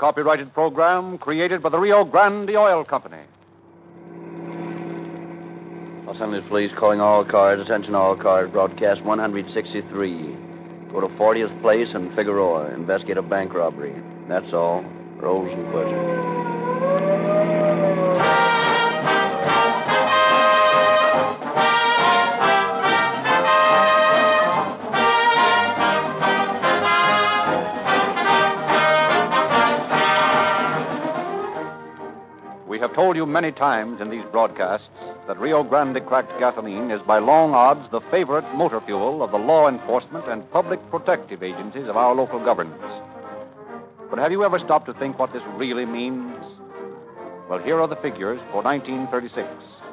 copyrighted program created by the Rio Grande Oil Company. Los Angeles Police calling all cars. Attention all cars. Broadcast 163. Go to 40th Place and Figueroa. Investigate a bank robbery. That's all. Rosenquist. We have told you many times in these broadcasts that Rio Grande cracked gasoline is by long odds the favorite motor fuel of the law enforcement and public protective agencies of our local governments. But have you ever stopped to think what this really means? Well, here are the figures for 1936.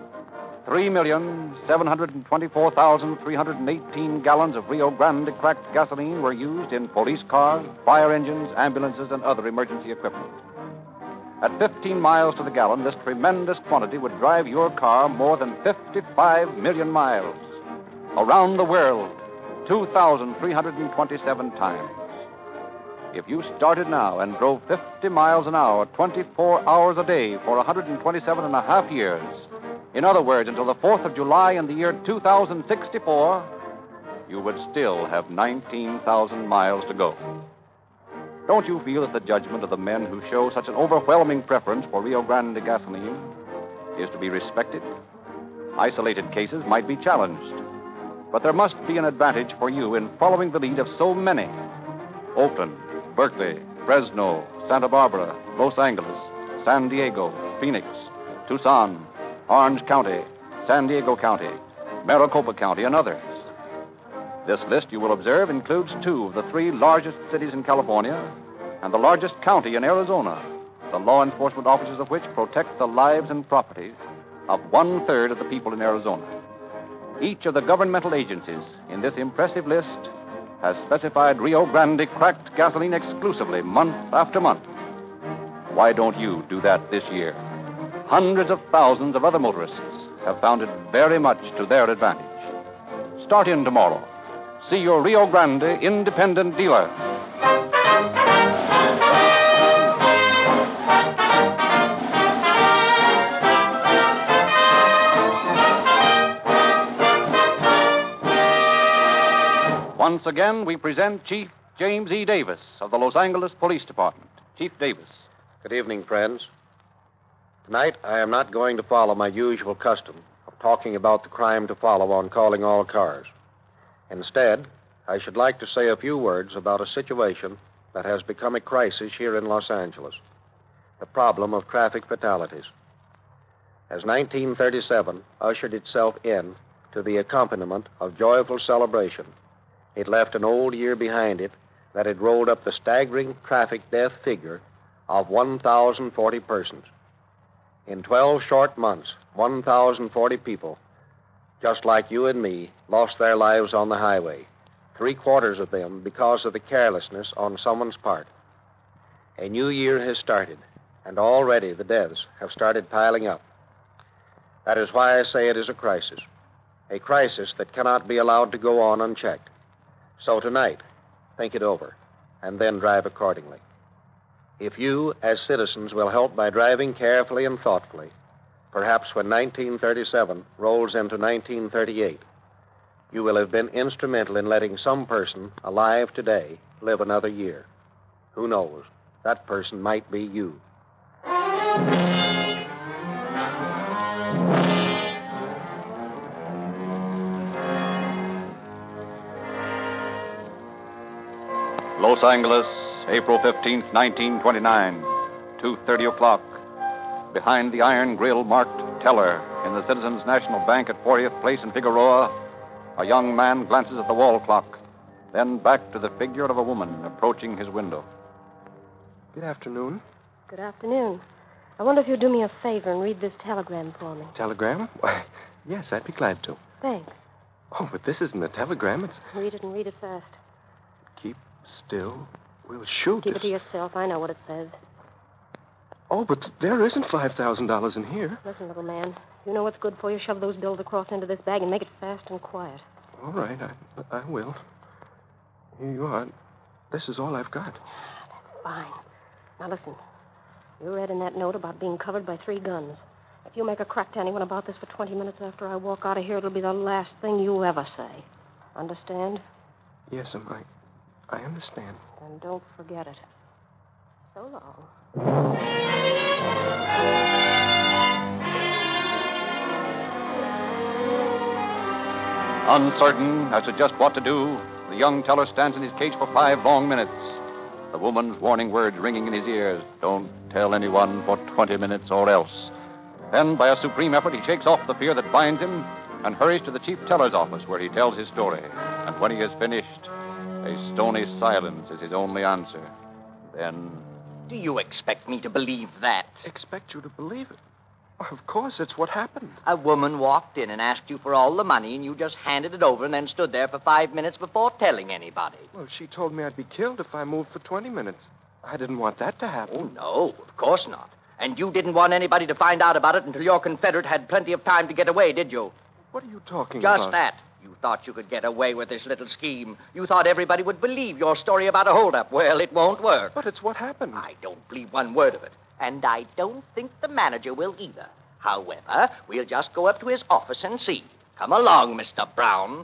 3,724,318 gallons of Rio Grande cracked gasoline were used in police cars, fire engines, ambulances, and other emergency equipment. At 15 miles to the gallon, this tremendous quantity would drive your car more than 55 million miles. Around the world, 2,327 times. If you started now and drove 50 miles an hour, 24 hours a day for 127 and a half years, in other words, until the 4th of July in the year 2064, you would still have 19,000 miles to go. Don't you feel that the judgment of the men who show such an overwhelming preference for Rio Grande gasoline is to be respected? Isolated cases might be challenged, but there must be an advantage for you in following the lead of so many. Oakland, Berkeley, Fresno, Santa Barbara, Los Angeles, San Diego, Phoenix, Tucson, Orange County, San Diego County, Maricopa County, and others. This list, you will observe, includes 2 of the 3 largest cities in California and the largest county in Arizona, the law enforcement officers of which protect the lives and property of 1/3 of the people in Arizona. Each of the governmental agencies in this impressive list has specified Rio Grande cracked gasoline exclusively month after month. Why don't you do that this year? Hundreds of thousands of other motorists have found it very much to their advantage. Start in tomorrow. See your Rio Grande independent dealer. Once again, we present Chief James E. Davis of the Los Angeles Police Department. Chief Davis. Good evening, friends. Tonight, I am not going to follow my usual custom of talking about the crime to follow on calling all cars. Instead, I should like to say a few words about a situation that has become a crisis here in Los Angeles, the problem of traffic fatalities. As 1937 ushered itself in to the accompaniment of joyful celebration, it left an old year behind it that had rolled up the staggering traffic death figure of 1,040 persons. In 12 short months, 1,040 people, just like you and me, lost their lives on the highway, 3/4 of them because of the carelessness on someone's part. A new year has started, and already the deaths have started piling up. That is why I say it is a crisis that cannot be allowed to go on unchecked. So tonight, think it over, and then drive accordingly. If you, as citizens, will help by driving carefully and thoughtfully, perhaps when 1937 rolls into 1938, you will have been instrumental in letting some person alive today live another year. Who knows? That person might be you. Los Angeles, April 15th, 1929, 2:30 o'clock. Behind the iron grill marked Teller in the Citizens National Bank at 40th Place in Figueroa, a young man glances at the wall clock, then back to the figure of a woman approaching his window. Good afternoon. Good afternoon. I wonder if you'll do me a favor and read this telegram for me. Telegram? Why, yes, I'd be glad to. Thanks. Oh, but this isn't a telegram. It's Read it and read it fast. keep still. We'll shoot. Keep it to yourself. I know what it says. Oh, but there isn't $5,000 in here. Listen, little man. You know what's good for you. Shove those bills across into this bag and make it fast and quiet. All right, I will. Here you are. This is all I've got. Fine. Now, listen. You read in that note about being covered by 3 guns. If you make a crack to anyone about this for 20 minutes after I walk out of here, it'll be the last thing you ever say. Understand? Yes, I understand. Then don't forget it. So long. Uncertain as to just what to do, the young teller stands in his cage for 5 long minutes. The woman's warning words ringing in his ears. Don't tell anyone for 20 minutes or else. Then, by a supreme effort, he shakes off the fear that binds him and hurries to the chief teller's office where he tells his story. And when he has finished, a stony silence is his only answer. Then... Do you expect me to believe that? Expect you to believe it? Of course, it's what happened. A woman walked in and asked you for all the money, and you just handed it over and then stood there for 5 minutes before telling anybody. Well, she told me I'd be killed if I moved for 20 minutes. I didn't want that to happen. Oh, no, of course not. And you didn't want anybody to find out about it until your Confederate had plenty of time to get away, did you? What are you talking about? Just that. You thought you could get away with this little scheme. You thought everybody would believe your story about a holdup. Well, it won't work. But it's what happened. I don't believe one word of it. And I don't think the manager will either. However, we'll just go up to his office and see. Come along, Mr. Brown.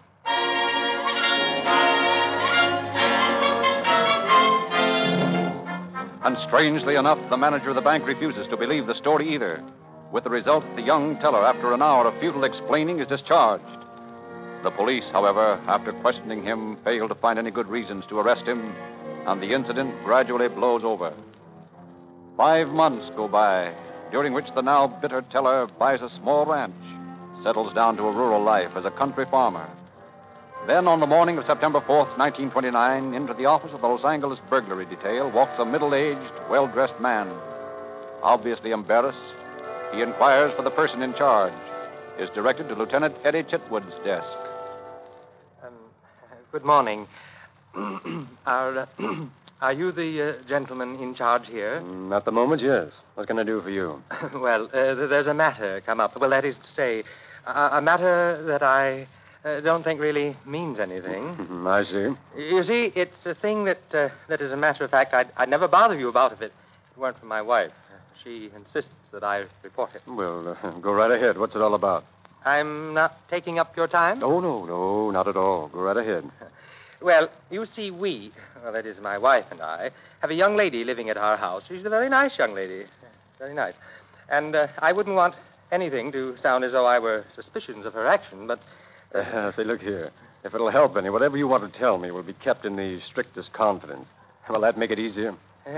And strangely enough, the manager of the bank refuses to believe the story either. With the result, the young teller, after an hour of futile explaining, is discharged. The police, however, after questioning him, fail to find any good reasons to arrest him, and the incident gradually blows over. 5 months go by, during which the now bitter teller buys a small ranch, settles down to a rural life as a country farmer. Then, on the morning of September 4th, 1929, into the office of the Los Angeles burglary detail walks a middle-aged, well-dressed man. Obviously embarrassed, he inquires for the person in charge, is directed to Lieutenant Eddie Chitwood's desk. Good morning. Are you the gentleman in charge here? At the moment, yes. What can I do for you? Well, there's a matter come up. Well, that is to say, a matter that I don't think really means anything. I see. You see, it's a thing that as a matter of fact, I'd never bother you about if it weren't for my wife. She insists that I report it. Well, go right ahead. What's it all about? I'm not taking up your time? Oh, no, not at all. Go right ahead. Well, you see, that is my wife and I, have a young lady living at our house. She's a very nice young lady. Very nice. And I wouldn't want anything to sound as though I were suspicious of her action, but... Say, look here. If it'll help any, whatever you want to tell me will be kept in the strictest confidence. Will that make it easier?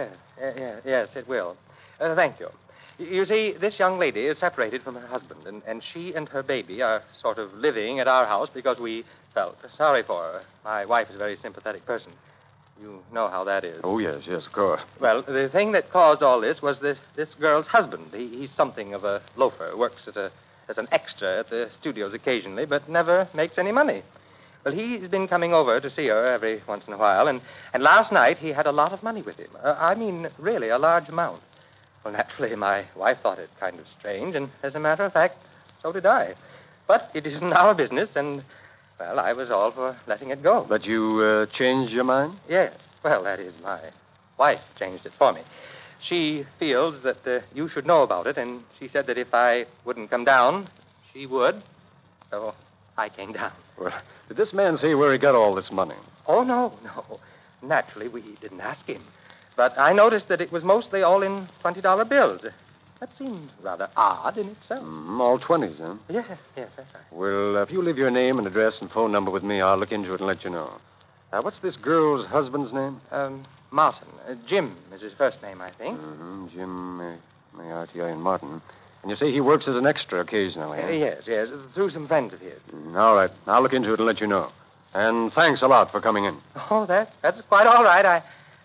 Yes, it will. Thank you. You see, this young lady is separated from her husband, and she and her baby are sort of living at our house because we felt sorry for her. My wife is a very sympathetic person. You know how that is. Oh, yes, of course. Well, the thing that caused all this was this girl's husband. He's something of a loafer, works as an extra at the studios occasionally, but never makes any money. Well, he's been coming over to see her every once in a while, and last night he had a lot of money with him. I mean, really, a large amount. Well, naturally, my wife thought it kind of strange, and as a matter of fact, so did I. But it isn't our business, and, well, I was all for letting it go. But you changed your mind? Yes. Well, that is, my wife changed it for me. She feels that you should know about it, and she said that if I wouldn't come down, she would. So I came down. Well, did this man say where he got all this money? Oh, no. Naturally, we didn't ask him. But I noticed that it was mostly all in $20 bills. That seems rather odd in itself. All 20s, huh? Yes, that's right. Well, if you leave your name and address and phone number with me, I'll look into it and let you know. What's this girl's husband's name? Martin. Jim is his first name, I think. Jim, M-A-R-T-I-N, Martin. And you say he works as an extra occasionally, huh? Yes, through some friends of his. All right. I'll look into it and let you know. And thanks a lot for coming in. Oh, that's quite all right.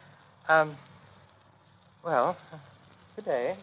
Well, good day.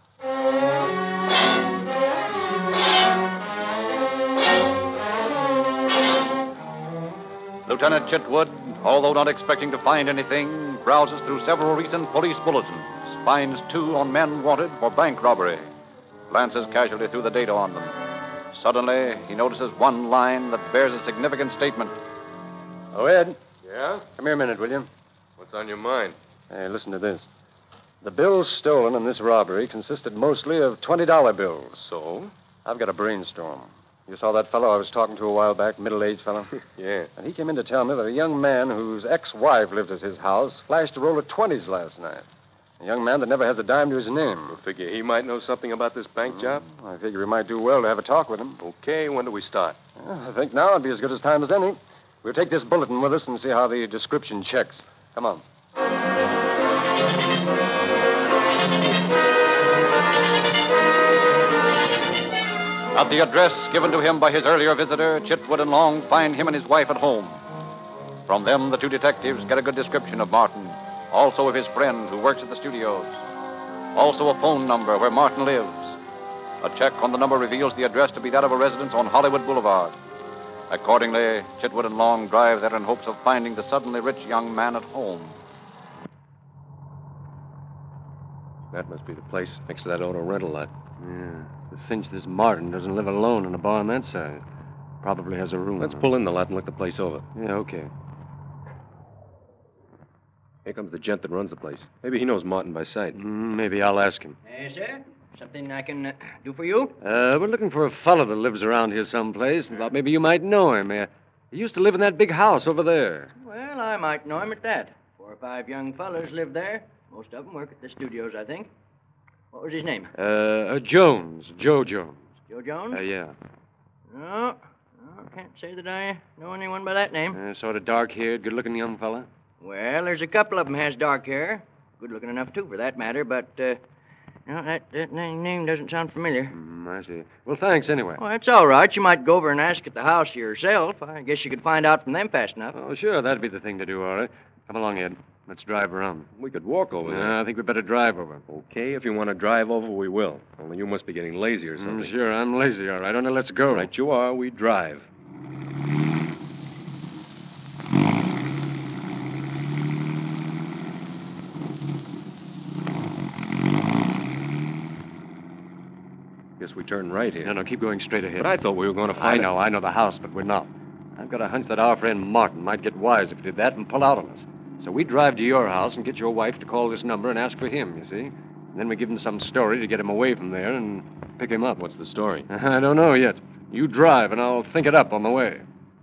Lieutenant Chitwood, although not expecting to find anything, browses through several recent police bulletins, finds 2 on men wanted for bank robbery, glances casually through the data on them. Suddenly, he notices one line that bears a significant statement. Oh, Ed. Yeah? Come here a minute, will you? What's on your mind? Hey, listen to this. The bills stolen in this robbery consisted mostly of $20 bills. So? I've got a brainstorm. You saw that fellow I was talking to a while back, middle-aged fellow? Yeah. And he came in to tell me that a young man whose ex-wife lived at his house flashed a roll of 20s last night. A young man that never has a dime to his name. I figure he might know something about this bank job. I figure we might do well to have a talk with him. Okay, when do we start? I think now would be as good as time as any. We'll take this bulletin with us and see how the description checks. Come on. At the address given to him by his earlier visitor, Chitwood and Long find him and his wife at home. From them, the two detectives get a good description of Martin, also of his friend who works at the studios, also a phone number where Martin lives. A check on the number reveals the address to be that of a residence on Hollywood Boulevard. Accordingly, Chitwood and Long drive there in hopes of finding the suddenly rich young man at home. That must be the place next to that auto rental lot. Yeah. It's a cinch this Martin doesn't live alone in a bar on that side. Probably has a room. Let's pull in the lot and look the place over. Yeah, okay. Here comes the gent that runs the place. Maybe he knows Martin by sight. Maybe I'll ask him. Sir? Something I can do for you? We're looking for a fellow that lives around here someplace. Thought maybe you might know him. He used to live in that big house over there. Well, I might know him at that. 4 or 5 young fellows live there. Most of them work at the studios, I think. What was his name? Jones. Joe Jones. Joe Jones? Yeah. No, can't say that I know anyone by that name. Sort of dark-haired, good-looking young fella. Well, there's a couple of them has dark hair. Good-looking enough, too, for that matter, but, that name doesn't sound familiar. I see. Well, thanks anyway. Well, that's all right. You might go over and ask at the house yourself. I guess you could find out from them fast enough. Oh, sure, that'd be the thing to do, all right. Come along, Ed. Let's drive around. We could walk over there. I think we'd better drive over. Okay, if you want to drive over, we will. Only you must be getting lazy or something. Sure, I'm lazy, all right. Now let's go. Right, you are. We drive. Guess we turn right here. No, keep going straight ahead. But I thought we were going to find I know the house, but we're not. I've got a hunch that our friend Martin might get wise if he did that and pull out on us. So we drive to your house and get your wife to call this number and ask for him, you see? And then we give him some story to get him away from there and pick him up. What's the story? I don't know yet. You drive, and I'll think it up on the way.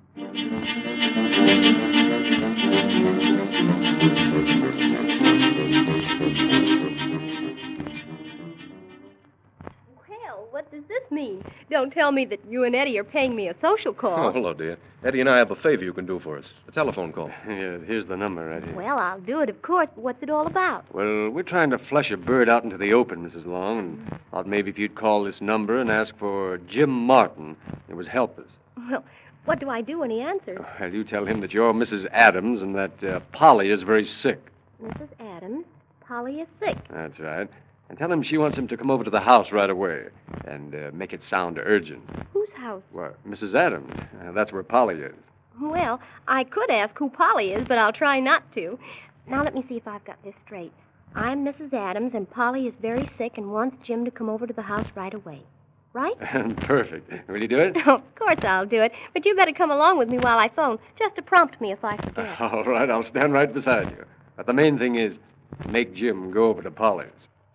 Well, what does this mean? Don't tell me that you and Eddie are paying me a social call. Oh, hello, dear. Eddie and I have a favor you can do for us. A telephone call. Yeah, here's the number right here. Well, I'll do it, of course, but what's it all about? Well, we're trying to flush a bird out into the open, Mrs. Long, and thought maybe if you'd call this number and ask for Jim Martin, it would help us. Well, what do I do when he answers? Well, you tell him that you're Mrs. Adams and that Polly is very sick. Mrs. Adams, Polly is sick. That's right. And tell him she wants him to come over to the house right away and make it sound urgent. Whose house? Well, Mrs. Adams. That's where Polly is. Well, I could ask who Polly is, but I'll try not to. Now, let me see if I've got this straight. I'm Mrs. Adams, and Polly is very sick and wants Jim to come over to the house right away. Right? Perfect. Will you do it? Of course I'll do it. But you better come along with me while I phone, just to prompt me if I forget. All right, I'll stand right beside you. But the main thing is, make Jim go over to Polly's.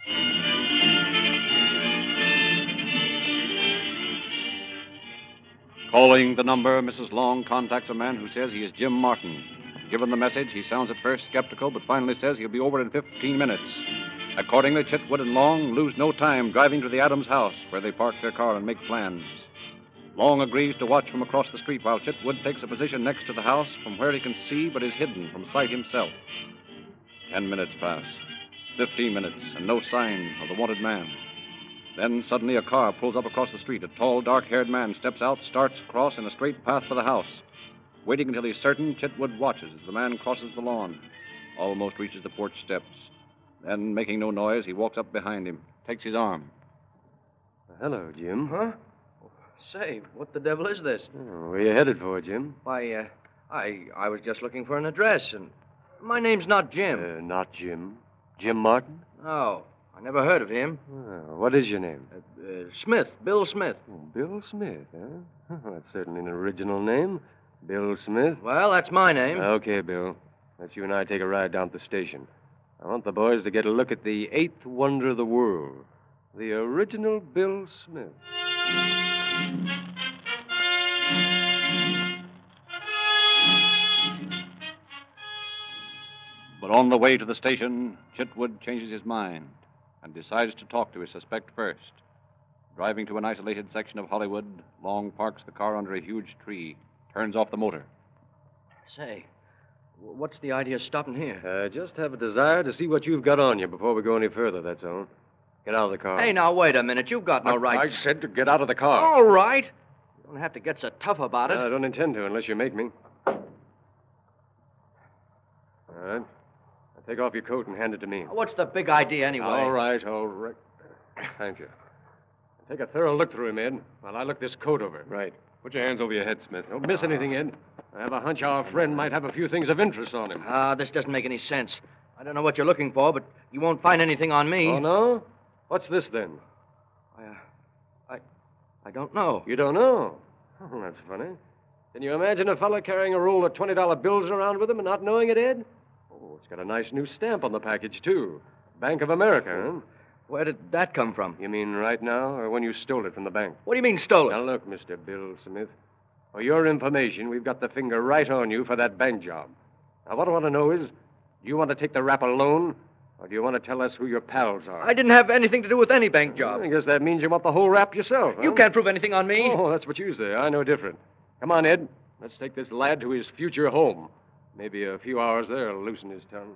Calling the number, Mrs. Long contacts a man who says he is Jim Martin. Given the message, he sounds at first skeptical, but finally says he'll be over in 15 minutes. Accordingly, Chitwood and Long lose no time driving to the Adams house, where they park their car and make plans. Long agrees to watch from across the street while Chitwood takes a position next to the house from where he can see but is hidden from sight himself. 10 minutes pass. 15 minutes, and no sign of the wanted man. Then suddenly a car pulls up across the street. A tall, dark-haired man steps out, starts across in a straight path for the house. Waiting until he's certain, Chitwood watches as the man crosses the lawn, almost reaches the porch steps. Then, making no noise, he walks up behind him, takes his arm. Hello, Jim. Huh? Say, what the devil is this? Oh, where you headed for, Jim? Why, I was just looking for an address, and my name's not Jim. Not Jim. Jim Martin? Oh, I never heard of him. What is your name? Smith, Bill Smith. Bill Smith, huh? That's certainly an original name. Bill Smith. Well, that's my name. Okay, Bill. Let you and I take a ride down to the station. I want the boys to get a look at the eighth wonder of the world, the original Bill Smith. But on the way to the station, Chitwood changes his mind and decides to talk to his suspect first. Driving to an isolated section of Hollywood, Long parks the car under a huge tree, turns off the motor. Say, what's the idea of stopping here? I just have a desire to see what you've got on you before we go any further, that's all. Get out of the car. Hey, now, wait a minute. You've got no right. I said to get out of the car. All right. You don't have to get so tough about it. I don't intend to unless you make me. All right. Now take off your coat and hand it to me. What's the big idea, anyway? All right. Thank you. Take a thorough look through him, Ed, while I look this coat over. Right. Put your hands over your head, Smith. Don't miss anything, Ed. I have a hunch our friend might have a few things of interest on him. This doesn't make any sense. I don't know what you're looking for, but you won't find anything on me. Oh, no? What's this, then? I don't know. You don't know? Oh, that's funny. Can you imagine a fella carrying a roll of $20 bills around with him and not knowing it, Ed? Oh, it's got a nice new stamp on the package, too. Bank of America, huh? Where did that come from? You mean right now, or when you stole it from the bank? What do you mean, stole it? Now, look, Mr. Bill Smith. For your information, we've got the finger right on you for that bank job. Now, what I want to know is, do you want to take the rap alone, or do you want to tell us who your pals are? I didn't have anything to do with any bank job. I guess that means you want the whole rap yourself, huh? You can't prove anything on me. Oh, that's what you say. I know different. Come on, Ed. Let's take this lad to his future home. Maybe a few hours there will loosen his tongue.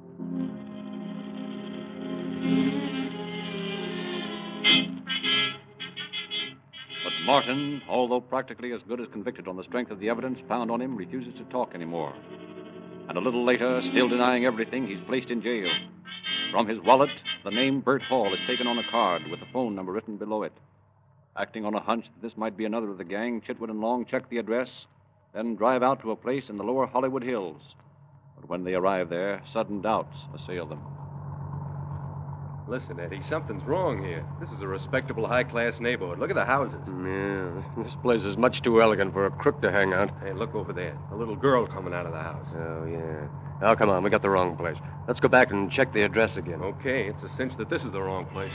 But Martin, although practically as good as convicted on the strength of the evidence found on him, refuses to talk anymore. And a little later, still denying everything, he's placed in jail. From his wallet, the name Bert Hall is taken on a card with the phone number written below it. Acting on a hunch that this might be another of the gang, Chitwood and Long check the address, then drive out to a place in the lower Hollywood Hills. But when they arrive there, sudden doubts assail them. Listen, Eddie, something's wrong here. This is a respectable, high-class neighborhood. Look at the houses. Yeah, this place is much too elegant for a crook to hang out. Hey, look over there. A little girl coming out of the house. Oh, yeah. Now, come on. We got the wrong place. Let's go back and check the address again. Okay, it's a cinch that this is the wrong place.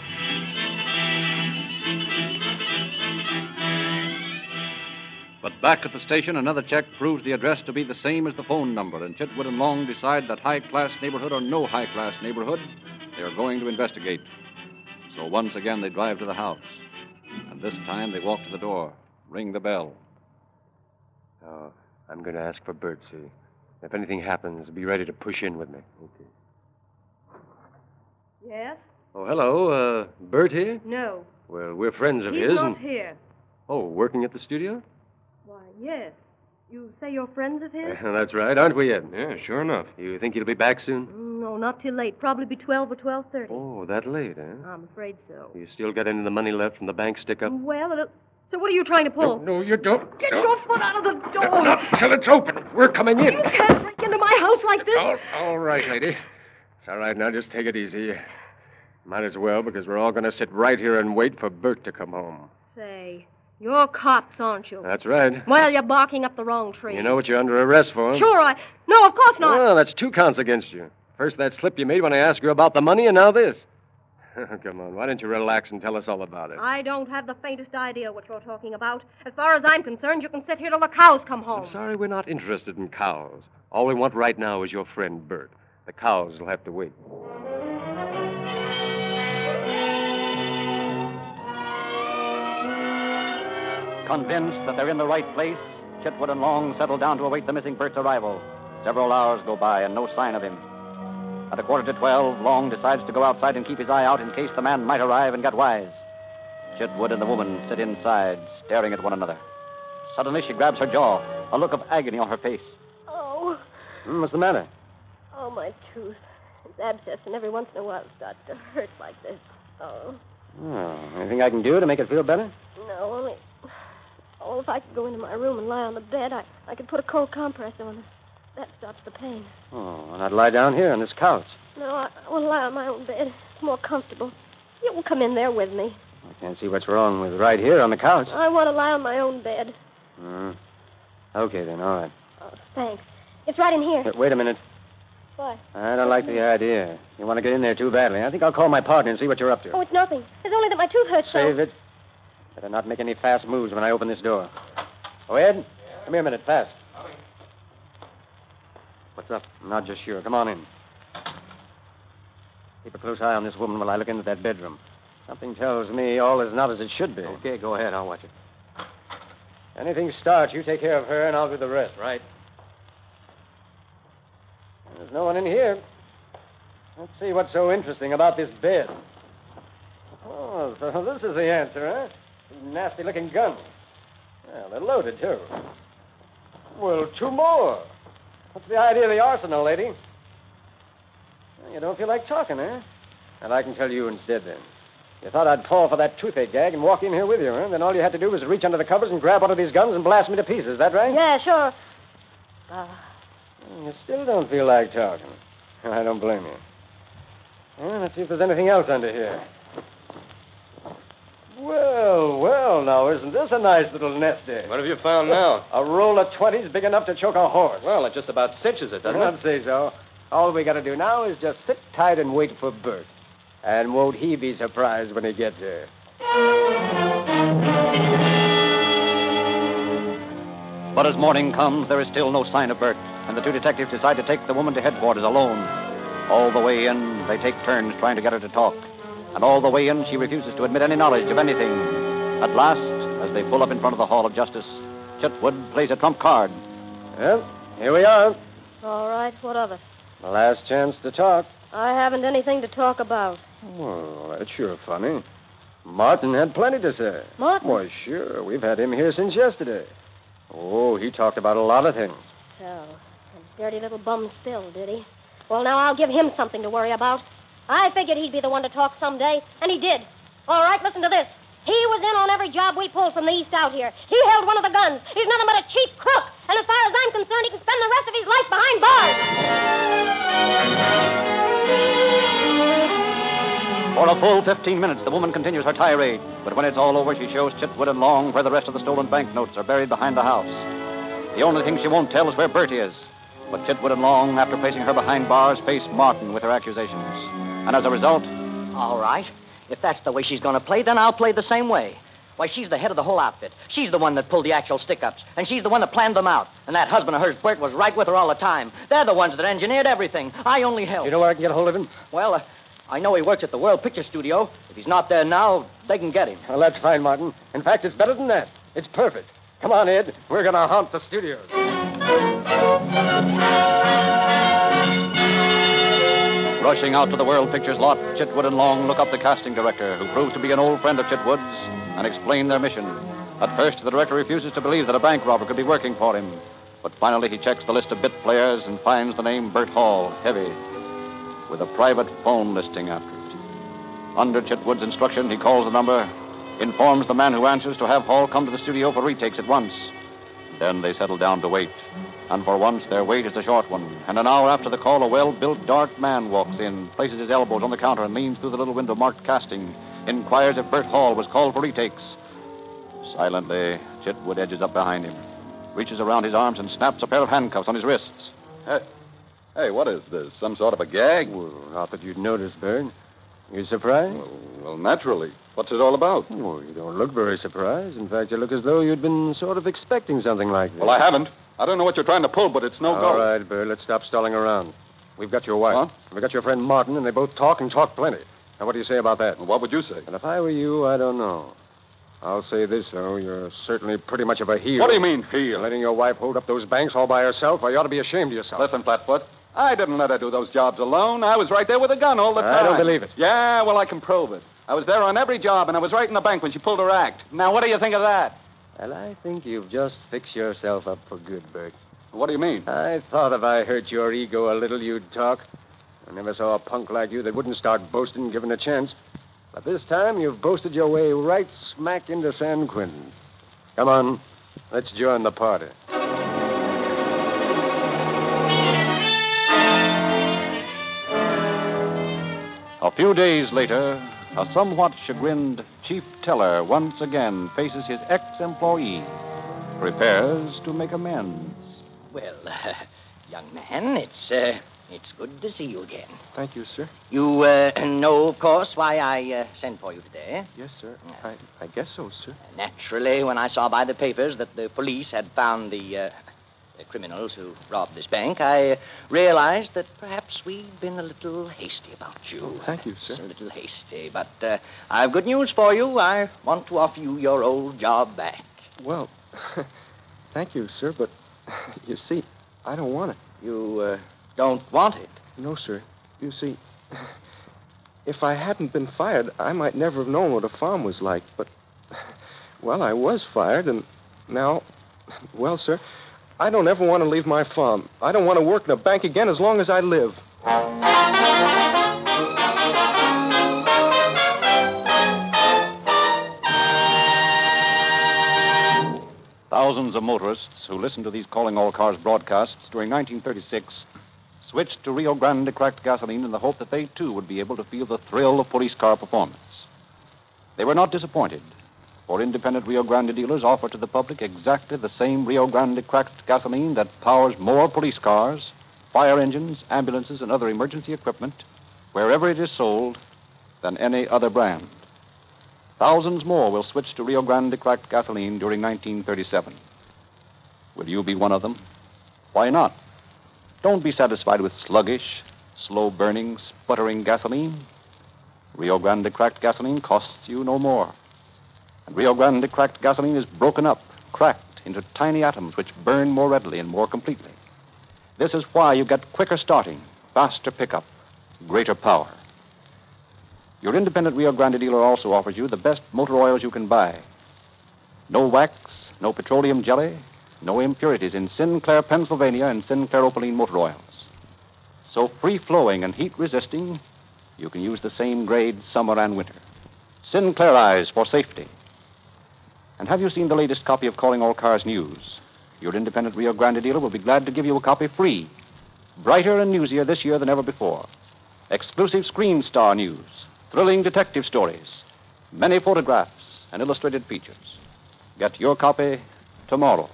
But back at the station, another check proves the address to be the same as the phone number, and Chitwood and Long decide that high-class neighborhood or no high-class neighborhood, they are going to investigate. So once again, they drive to the house. And this time, they walk to the door, ring the bell. Oh, I'm going to ask for Bert, see? If anything happens, be ready to push in with me. Okay. Yes? Oh, hello. Bert here? No. Well, we're friends of He's his. not here. Oh, working at the studio? Why, yes. You say you're friends of his? That's right, aren't we, Ed? Yeah, sure enough. You think he'll be back soon? No, not till late. Probably be 12 or 12:30. Oh, that late, huh? I'm afraid so. You still got any of the money left from the bank stick-up? Well, so what are you trying to pull? No, you don't. Get your foot out of the door. Not till it's open. We're coming in. You can't break into my house like this. All right, lady. It's all right. Now, just take it easy. Might as well, because we're all going to sit right here and wait for Bert to come home. Say, you're cops, aren't you? That's right. Well, you're barking up the wrong tree. You know what you're under arrest for? Sure, No, of course not. Well, that's 2 counts against you. First that slip you made when I asked you about the money, and now this. Come on, why don't you relax and tell us all about it? I don't have the faintest idea what you're talking about. As far as I'm concerned, you can sit here till the cows come home. I'm sorry we're not interested in cows. All we want right now is your friend Bert. The cows will have to wait. Convinced that they're in the right place, Chitwood and Long settle down to await the missing Bert's arrival. Several hours go by and no sign of him. At 11:45, Long decides to go outside and keep his eye out in case the man might arrive and get wise. Chitwood and the woman sit inside, staring at one another. Suddenly, she grabs her jaw, a look of agony on her face. Oh. What's the matter? Oh, my tooth. It's abscessed, and every once in a while it starts to hurt like this. Oh. Anything I can do to make it feel better? No, only... Oh, if I could go into my room and lie on the bed, I could put a cold compress on it. That stops the pain. Oh, and I'd lie down here on this couch. No, I want to lie on my own bed. It's more comfortable. You can come in there with me. I can't see what's wrong with right here on the couch. I want to lie on my own bed. Okay, then, all right. Oh, thanks. It's right in here. Wait a minute. What? I don't like the idea. You want to get in there too badly. I think I'll call my partner and see what you're up to. Oh, it's nothing. It's only that my tooth hurts so. Save it. Better not make any fast moves when I open this door. Oh, Ed, come here a minute, fast. What's up? I'm not just sure. Come on in. Keep a close eye on this woman while I look into that bedroom. Something tells me all is not as it should be. Okay, go ahead. I'll watch it. Anything starts, you take care of her, and I'll do the rest. Right. There's no one in here. Let's see what's so interesting about this bed. Oh, so this is the answer, huh? Nasty-looking gun. Well, they're loaded, too. Well, 2 more. What's the idea of the arsenal, lady? Well, you don't feel like talking, eh? And I can tell you instead, then. You thought I'd fall for that toothache gag and walk in here with you, huh? Then all you had to do was reach under the covers and grab one of these guns and blast me to pieces. Is that right? Yeah, sure. You still don't feel like talking. I don't blame you. Well, let's see if there's anything else under here. Well, now, isn't this a nice little nest egg? What have you found now? A roll of 20s big enough to choke a horse. Well, it just about cinches it, doesn't it? I'd say so. All we got to do now is just sit tight and wait for Bert. And won't he be surprised when he gets here? But as morning comes, there is still no sign of Bert, and the 2 detectives decide to take the woman to headquarters alone. All the way in, they take turns trying to get her to talk. And all the way in, she refuses to admit any knowledge of anything. At last, as they pull up in front of the Hall of Justice, Chitwood plays a trump card. Well, here we are. All right, what of it? The last chance to talk. I haven't anything to talk about. Well, that's sure funny. Martin had plenty to say. Martin? Why, sure. We've had him here since yesterday. Oh, he talked about a lot of things. So, a dirty little bum still, did he? Well, now I'll give him something to worry about. I figured he'd be the one to talk someday, and he did. All right, listen to this. He was in on every job we pulled from the east out here. He held one of the guns. He's nothing but a cheap crook. And as far as I'm concerned, he can spend the rest of his life behind bars. For a full 15 minutes, the woman continues her tirade. But when it's all over, she shows Chitwood and Long where the rest of the stolen banknotes are buried behind the house. The only thing she won't tell is where Bert is. But Chitwood and Long, after placing her behind bars, face Martin with her accusations. And as a result... All right. If that's the way she's going to play, then I'll play the same way. Why, she's the head of the whole outfit. She's the one that pulled the actual stick-ups. And she's the one that planned them out. And that husband of hers, Bert, was right with her all the time. They're the ones that engineered everything. I only helped. You know where I can get a hold of him? Well, I know he works at the World Picture Studio. If he's not there now, they can get him. Well, that's fine, Martin. In fact, it's better than that. It's perfect. Come on, Ed. We're going to haunt the studios. Rushing out to the World Pictures lot, Chitwood and Long look up the casting director, who proves to be an old friend of Chitwood's, and explain their mission. At first, the director refuses to believe that a bank robber could be working for him. But finally, he checks the list of bit players and finds the name Bert Hall, heavy, with a private phone listing after it. Under Chitwood's instruction, he calls the number, informs the man who answers to have Hall come to the studio for retakes at once. Then they settle down to wait. And for once, their wait is a short one. And an hour after the call, a well-built, dark man walks in, places his elbows on the counter, and leans through the little window marked casting, inquires if Bert Hall was called for retakes. Silently, Chitwood edges up behind him, reaches around his arms, and snaps a pair of handcuffs on his wrists. Hey, what is this? Some sort of a gag? Well, not that you'd notice, Bert. You surprised? Well, naturally. What's it all about? Well, you don't look very surprised. In fact, you look as though you'd been sort of expecting something like this. Well, I haven't. I don't know what you're trying to pull, but it's no go. All right, Bert, let's stop stalling around. We've got your wife. Huh? We've got your friend Martin, and they both talk and talk plenty. Now, what do you say about that? Well, what would you say? And if I were you, I don't know. I'll say this, though. You're certainly pretty much of a heel. What do you mean, heel? Letting your wife hold up those banks all by herself, why, you ought to be ashamed of yourself. Listen, Flatfoot. I didn't let her do those jobs alone. I was right there with a gun all the time. I don't believe it. Yeah, well, I can prove it. I was there on every job, and I was right in the bank when she pulled her act. Now, what do you think of that? Well, I think you've just fixed yourself up for good, Bert. What do you mean? I thought if I hurt your ego a little, you'd talk. I never saw a punk like you that wouldn't start boasting given a chance. But this time, you've boasted your way right smack into San Quentin. Come on, let's join the party. A few days later, a somewhat chagrined chief teller once again faces his ex-employee, prepares to make amends. Well, young man, it's It's good to see you again. Thank you, sir. You know, of course, why I sent for you today. Yes, sir. I guess so, sir. Naturally, when I saw by the papers that the police had found the criminals who robbed this bank, I realized that perhaps we'd been a little hasty about you. Oh, thank you, sir. A little hasty, but I have good news for you. I want to offer you your old job back. Well, thank you, sir, but you see, I don't want it. You don't want it? No, sir. You see, if I hadn't been fired, I might never have known what a farm was like, but, well, I was fired, and now, well, sir, I don't ever want to leave my farm. I don't want to work in a bank again as long as I live. Thousands of motorists who listened to these Calling All Cars broadcasts during 1936 switched to Rio Grande cracked gasoline in the hope that they, too, would be able to feel the thrill of police car performance. They were not disappointed, for independent Rio Grande dealers offer to the public exactly the same Rio Grande cracked gasoline that powers more police cars, fire engines, ambulances, and other emergency equipment, wherever it is sold, than any other brand. Thousands more will switch to Rio Grande cracked gasoline during 1937. Will you be one of them? Why not? Don't be satisfied with sluggish, slow-burning, sputtering gasoline. Rio Grande cracked gasoline costs you no more. And Rio Grande cracked gasoline is broken up, cracked into tiny atoms which burn more readily and more completely. This is why you get quicker starting, faster pickup, greater power. Your independent Rio Grande dealer also offers you the best motor oils you can buy. No wax, no petroleum jelly, no impurities in Sinclair, Pennsylvania, and Sinclair Opaline motor oils. So free-flowing and heat-resisting, you can use the same grade summer and winter. Sinclairized for safety. And have you seen the latest copy of Calling All Cars News? Your independent Rio Grande dealer will be glad to give you a copy free. Brighter and newsier this year than ever before. Exclusive Screen Star news, thrilling detective stories, many photographs and illustrated features. Get your copy tomorrow.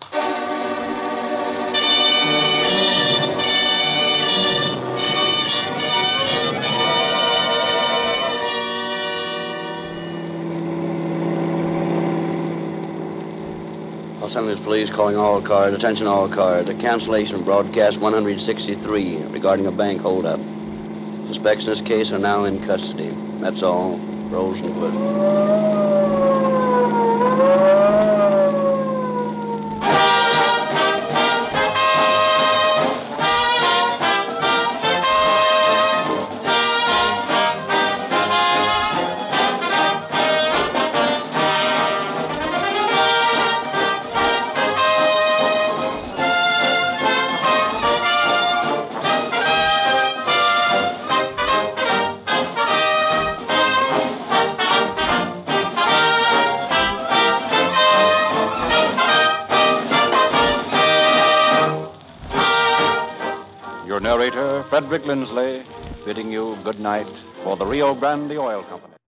Los Angeles Police calling all cars. Attention all cars. A cancellation broadcast 163 regarding a bank holdup. Suspects in this case are now in custody. That's all. Rosenwood. Your narrator, Frederick Lindsley, bidding you good night for the Rio Grande Oil Company.